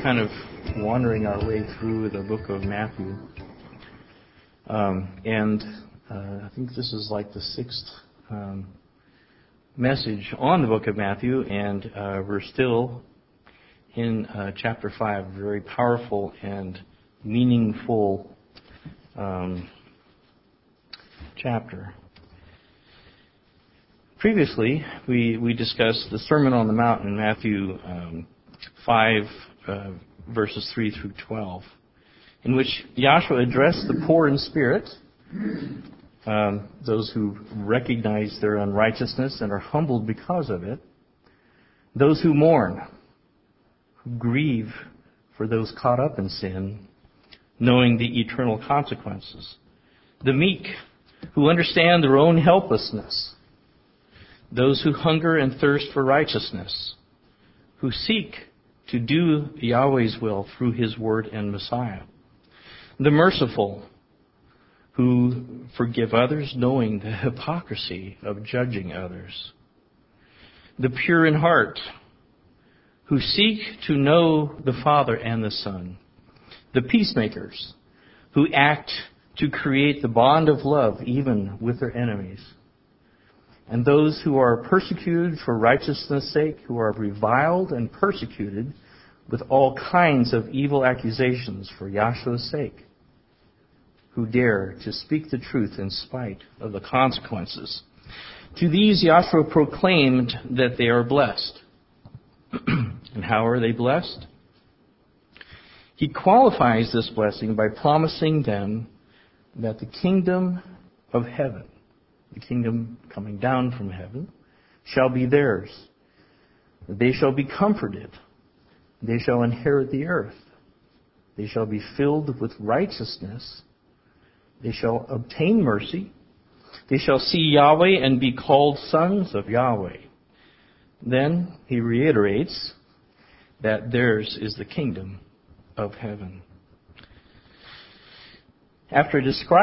kind of wandering our way through the book of Matthew. I think this is like the sixth message on the book of Matthew, and we're still in chapter 5, a very powerful and meaningful chapter. Previously, we discussed the Sermon on the Mount in Matthew 5, verses 3 through 12, in which Yahshua addressed the poor in spirit, those who recognize their unrighteousness and are humbled because of it, those who mourn, who grieve for those caught up in sin, knowing the eternal consequences, the meek, who understand their own helplessness, those who hunger and thirst for righteousness, who seek to do Yahweh's will through His Word and Messiah, the merciful, who forgive others knowing the hypocrisy of judging others, the pure in heart, who seek to know the Father and the Son, the peacemakers, who act to create the bond of love even with their enemies, and those who are persecuted for righteousness' sake, who are reviled and persecuted with all kinds of evil accusations for Yahshua's sake, who dare to speak the truth in spite of the consequences. To these Yahshua proclaimed that they are blessed. And how are they blessed? He qualifies this blessing by promising them that the kingdom of heaven, the kingdom coming down from heaven, shall be theirs. They shall be comforted. They shall inherit the earth. They shall be filled with righteousness. They shall obtain mercy. They shall see Yahweh and be called sons of Yahweh. Then he reiterates that theirs is the kingdom of heaven. After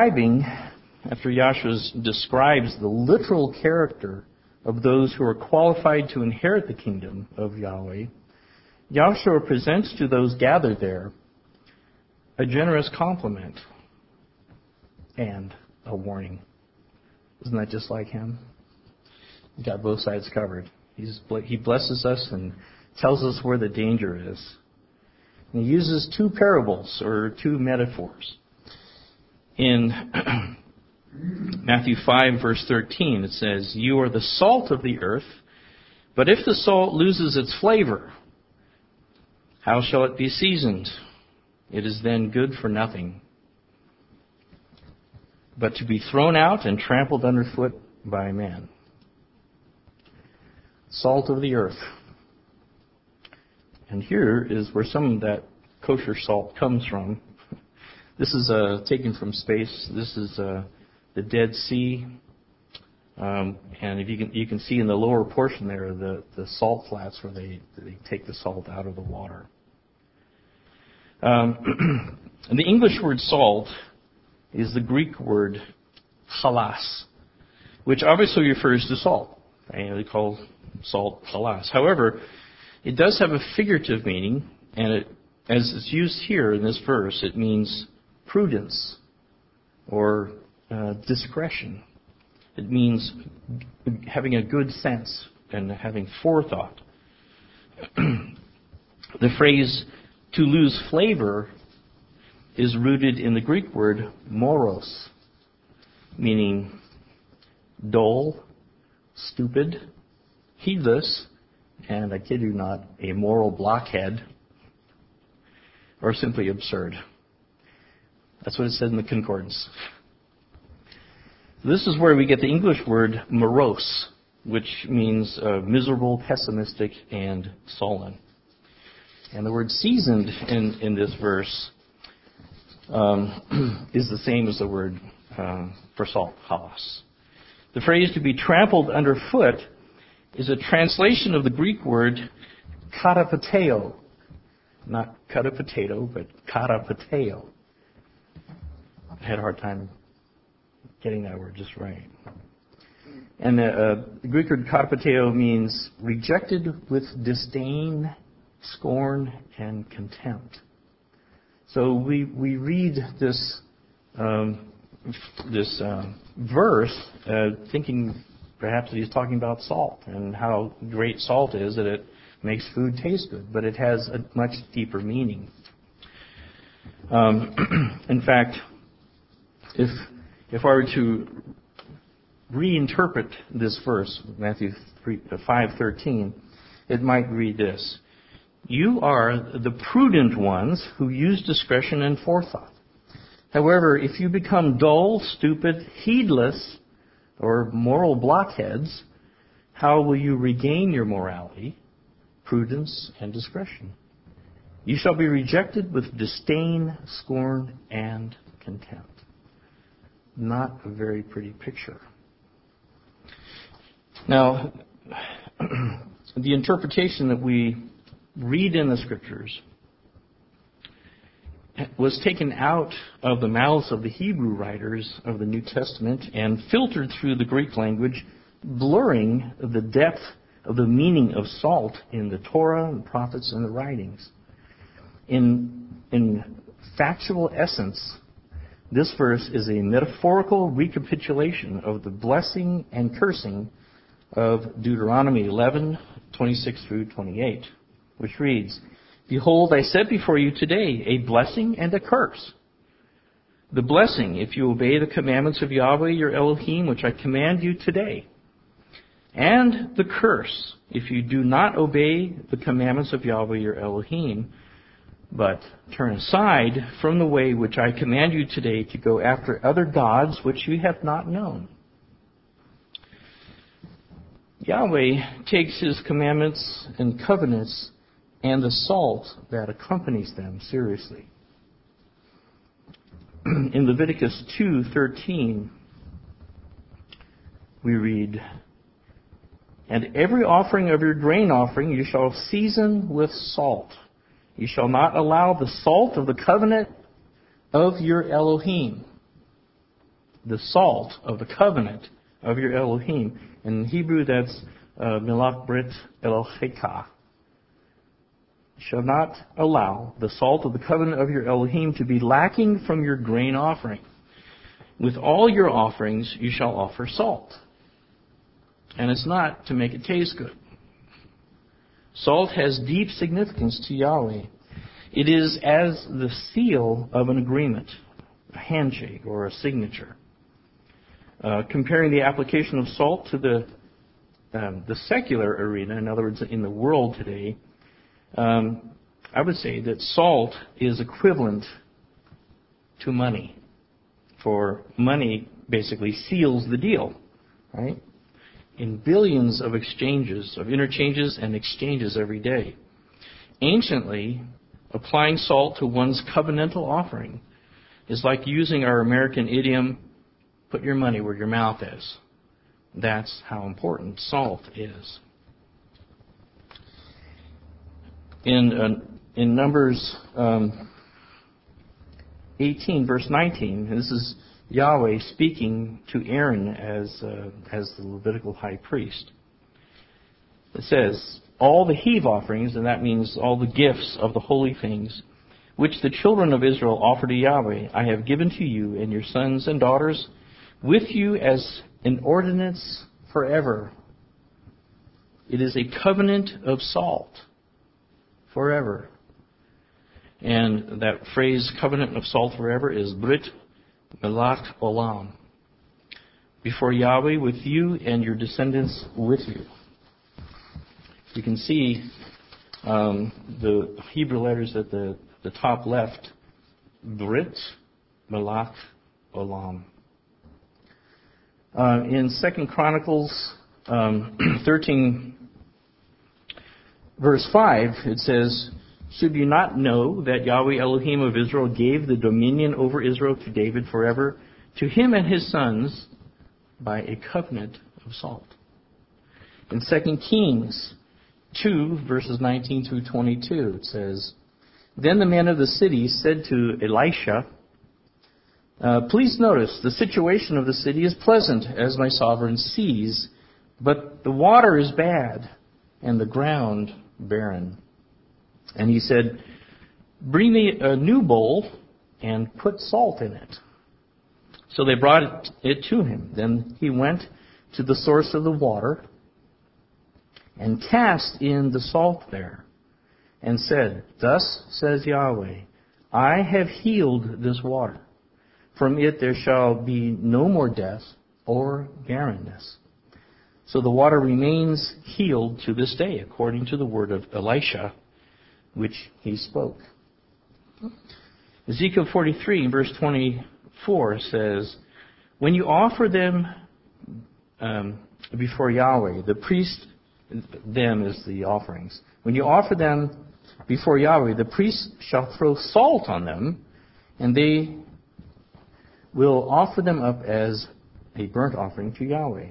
Yahshua describes the literal character of those who are qualified to inherit the kingdom of Yahweh, Yahshua presents to those gathered there a generous compliment and a warning. Isn't that just like Him? He's got both sides covered. He blesses us and tells us where the danger is. And He uses two parables or two metaphors. In Matthew 5, verse 13, it says, "You are the salt of the earth, but if the salt loses its flavor, how shall it be seasoned? It is then good for nothing, but to be thrown out and trampled underfoot by man." Salt of the earth. And here is where some of that kosher salt comes from. This is taken from space. This is the Dead Sea. And if you can see in the lower portion there the salt flats where they take the salt out of the water. And the English word salt is the Greek word halas, which obviously refers to salt. They call salt halas. However, it does have a figurative meaning, and as it's used here in this verse, it means prudence or discretion. It means having a good sense and having forethought. The phrase "to lose flavor" is rooted in the Greek word moros, meaning dull, stupid, heedless, and I kid you not, a moral blockhead, or simply absurd. That's what it said in the concordance. This is where we get the English word morose, which means miserable, pessimistic, and sullen. And the word seasoned in this verse is the same as the word for salt, halas. The phrase "to be trampled underfoot" is a translation of the Greek word katapateo. Not cut a potato, but katapateo. I had a hard time getting that word just right. And the Greek word katapateo means rejected with disdain scorn, and contempt. So we read this verse thinking perhaps that he's talking about salt and how great salt is, that it makes food taste good, but it has a much deeper meaning. In fact, if I were to reinterpret this verse, Matthew 5:13, it might read this: "You are the prudent ones who use discretion and forethought. However, if you become dull, stupid, heedless, or moral blockheads, how will you regain your morality, prudence, and discretion? You shall be rejected with disdain, scorn, and contempt." Not a very pretty picture. Now, the interpretation that we read in the Scriptures was taken out of the mouths of the Hebrew writers of the New Testament and filtered through the Greek language, blurring the depth of the meaning of salt in the Torah and prophets and the writings. In factual essence, this verse is a metaphorical recapitulation of the blessing and cursing of Deuteronomy 11:26 through 28, which reads, "Behold, I set before you today a blessing and a curse. The blessing, if you obey the commandments of Yahweh your Elohim, which I command you today. And the curse, if you do not obey the commandments of Yahweh your Elohim, but turn aside from the way which I command you today to go after other gods which you have not known." Yahweh takes His commandments and covenants and the salt that accompanies them seriously. In Leviticus 2:13, we read, "And every offering of your grain offering you shall season with salt. You shall not allow the salt of the covenant of your Elohim." The salt of the covenant of your Elohim. In Hebrew, that's Melach Brit Elohecha. "Shall not allow the salt of the covenant of your Elohim to be lacking from your grain offering. With all your offerings you shall offer salt." And it's not to make it taste good. Salt has deep significance to Yahweh. It is as the seal of an agreement, a handshake or a signature. Comparing the application of salt to the secular arena, in other words, in the world today, I would say that salt is equivalent to money. For money basically seals the deal, right? In billions of exchanges, of interchanges and exchanges every day. Anciently, applying salt to one's covenantal offering is like using our American idiom, "Put your money where your mouth is." That's how important salt is. In Numbers 18, verse 19, this is Yahweh speaking to Aaron as the Levitical high priest. It says, "All the heave offerings," and that means all the gifts of the holy things, "which the children of Israel offer to Yahweh, I have given to you and your sons and daughters with you as an ordinance forever." It is a covenant of salt forever. And that phrase, covenant of salt forever, is Brit Melach Olam. Before Yahweh, with you and your descendants with you. You can see the Hebrew letters at the top left. Brit Melach Olam. In 2 Chronicles 13, verse 5, it says, "Should you not know that Yahweh Elohim of Israel gave the dominion over Israel to David forever, to him and his sons, by a covenant of salt?" In 2 Kings 2, verses 19 through 22, it says, "Then the men of the city said to Elisha, please notice, the situation of the city is pleasant, as my sovereign sees, but the water is bad, and the ground barren." And he said, "Bring me a new bowl and put salt in it." So they brought it to him. Then he went to the source of the water and cast in the salt there and said, "Thus says Yahweh, I have healed this water. From it there shall be no more death or barrenness." So the water remains healed to this day, according to the word of Elisha, which he spoke. Ezekiel 43, verse 24 says, "When you offer them before Yahweh, the priest, them is the offerings. When you offer them before Yahweh, the priest shall throw salt on them, and they will offer them up as a burnt offering to Yahweh."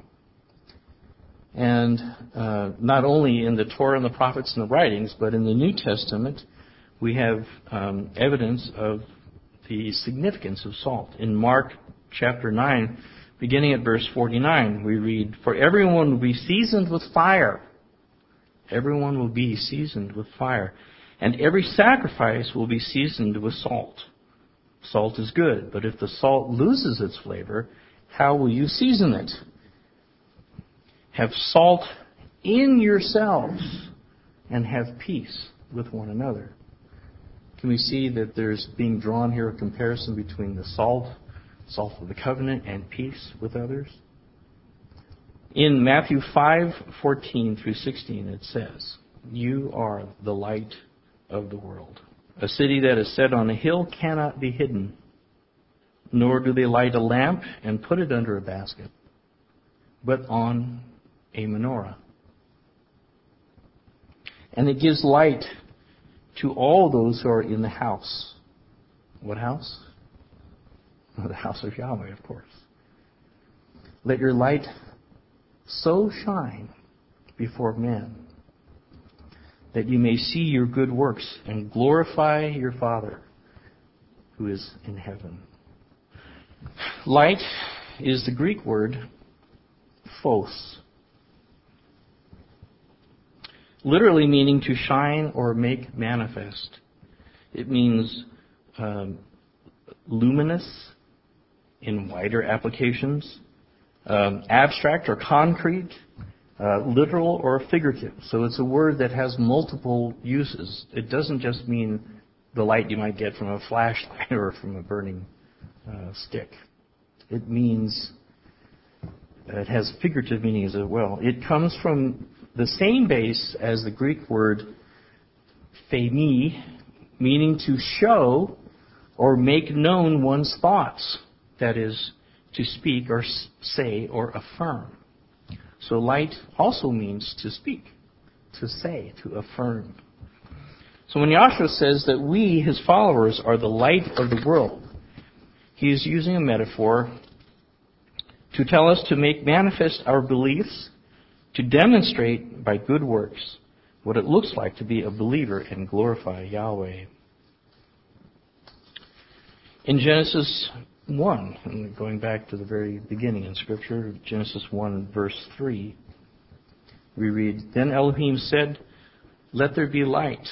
And not only in the Torah and the prophets and the writings, but in the New Testament, we have evidence of the significance of salt. In Mark chapter 9, beginning at verse 49, we read, "For everyone will be seasoned with fire. Everyone will be seasoned with fire. And every sacrifice will be seasoned with salt. Salt is good, but if the salt loses its flavor, how will you season it? Have salt in yourselves and have peace with one another." Can we see that there's being drawn here a comparison between the salt of the covenant, and peace with others? In Matthew 5:14 through 16 it says, "You are the light of the world. A city that is set on a hill cannot be hidden, nor do they light a lamp and put it under a basket, but on a menorah. And it gives light to all those who are in the house." What house? Well, the house of Yahweh, of course. "Let your light so shine before men that you may see your good works and glorify your Father who is in heaven." Light is the Greek word phos, literally meaning to shine or make manifest. It means luminous in wider applications, abstract or concrete, literal or figurative. So it's a word that has multiple uses. It doesn't just mean the light you might get from a flashlight or from a burning stick. It means, it has figurative meaning as well. It comes from the same base as the Greek word phemi, meaning to show or make known one's thoughts. That is, to speak or say or affirm. So light also means to speak, to say, to affirm. So when Yahshua says that we, his followers, are the light of the world, he is using a metaphor to tell us to make manifest our beliefs, to demonstrate by good works what it looks like to be a believer and glorify Yahweh. In Genesis 1, and going back to the very beginning in Scripture, Genesis 1, verse 3, we read, "Then Elohim said, 'Let there be light.'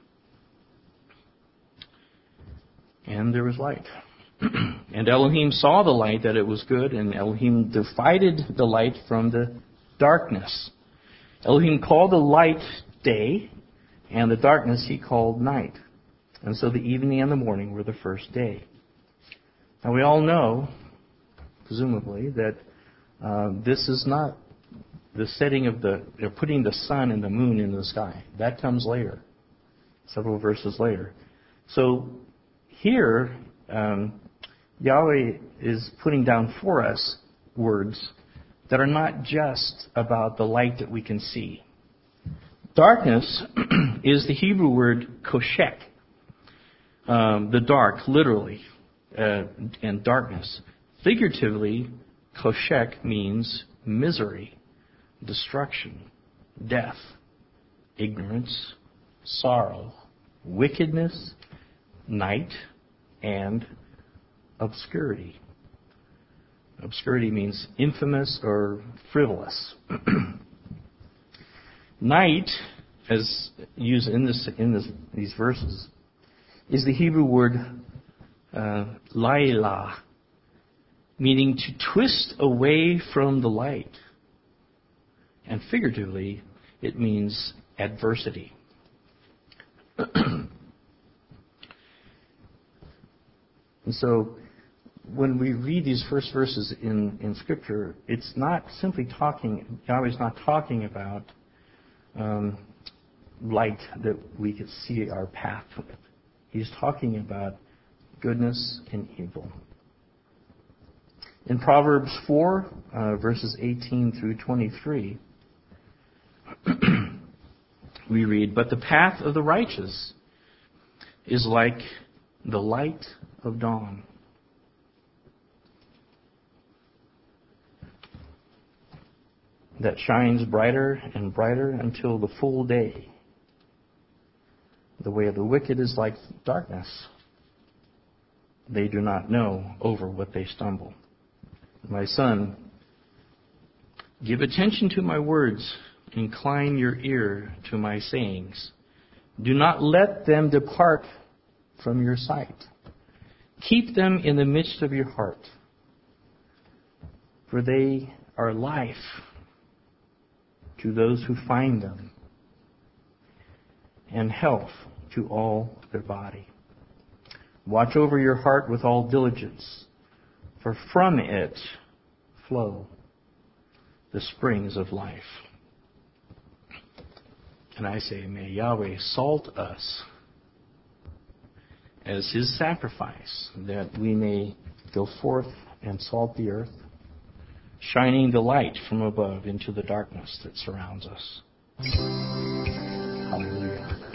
And there was light. And Elohim saw the light, that it was good, and Elohim divided the light from the darkness. Elohim called the light day, and the darkness he called night. And so the evening and the morning were the first day." Now we all know, presumably, that this is not the setting of putting the sun and the moon in the sky. That comes later, several verses later. So here, Yahweh is putting down for us words that are not just about the light that we can see. Darkness is the Hebrew word koshek, the dark, literally, and darkness. Figuratively, koshek means misery, destruction, death, ignorance, sorrow, wickedness, night, and obscurity. Obscurity means infamous or frivolous. Night, as used in these verses is the Hebrew word laila, meaning to twist away from the light. And figuratively, it means adversity. And so, when we read these first verses in Scripture, it's not simply Yahweh's not talking about light that we could see our path with. He's talking about goodness and evil. In Proverbs 4, verses 18 through 23, we read, "But the path of the righteous is like the light of dawn, that shines brighter and brighter until the full day. The way of the wicked is like darkness. They do not know over what they stumble. My son, give attention to my words. Incline your ear to my sayings. Do not let them depart from your sight. Keep them in the midst of your heart, for they are life to those who find them, and health to all their body. Watch over your heart with all diligence, for from it flow the springs of life." And I say, may Yahweh salt us as His sacrifice, that we may go forth and salt the earth, shining the light from above into the darkness that surrounds us. Hallelujah.